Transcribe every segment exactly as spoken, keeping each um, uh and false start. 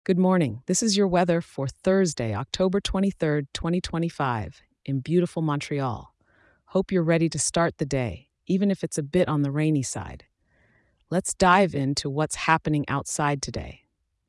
Good morning. This is your weather for Thursday, October twenty-third, twenty twenty-five, in beautiful Montreal. Hope you're ready to start the day, even if it's a bit on the rainy side. Let's dive into what's happening outside today.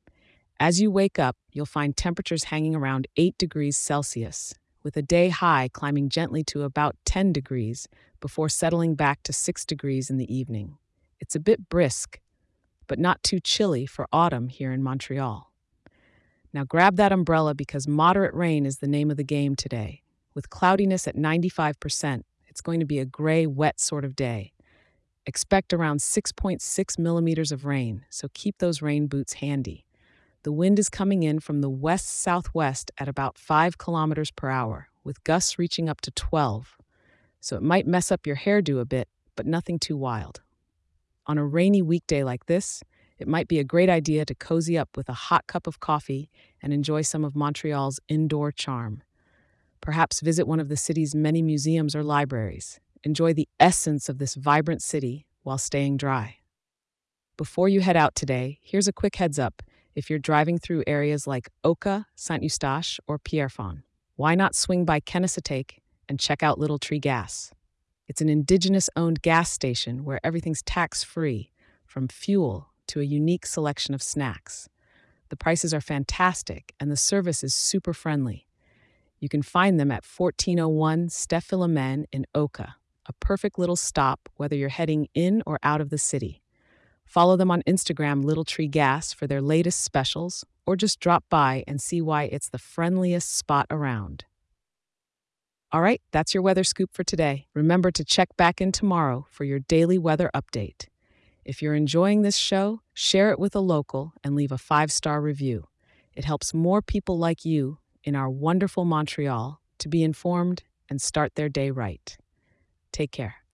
As you wake up, you'll find temperatures hanging around eight degrees Celsius, with a day high climbing gently to about ten degrees before settling back to six degrees in the evening. It's a bit brisk, but not too chilly for autumn here in Montreal. Now grab that umbrella because moderate rain is the name of the game today. With cloudiness at ninety-five percent, it's going to be a gray, wet sort of day. Expect around six point six millimeters of rain, so keep those rain boots handy. The wind is coming in from the west-southwest at about five kilometers per hour, with gusts reaching up to twelve. So it might mess up your hairdo a bit, but nothing too wild. On a rainy weekday like this, it might be a great idea to cozy up with a hot cup of coffee and enjoy some of Montreal's indoor charm. Perhaps visit one of the city's many museums or libraries. Enjoy the essence of this vibrant city while staying dry. Before you head out today, here's a quick heads up if you're driving through areas like Oka, Saint Eustache, or Pierrefonds. Why not swing by Kennesatake and check out Little Tree Gas? It's an indigenous-owned gas station where everything's tax-free, from fuel to a unique selection of snacks. The prices are fantastic, and the service is super friendly. You can find them at fourteen oh one Steph Philomene in Oka, a perfect little stop whether you're heading in or out of the city. Follow them on Instagram, Little Tree Gas, for their latest specials, or just drop by and see why it's the friendliest spot around. All right, that's your weather scoop for today. Remember to check back in tomorrow for your daily weather update. If you're enjoying this show, share it with a local and leave a five-star review. It helps more people like you in our wonderful Montreal to be informed and start their day right. Take care.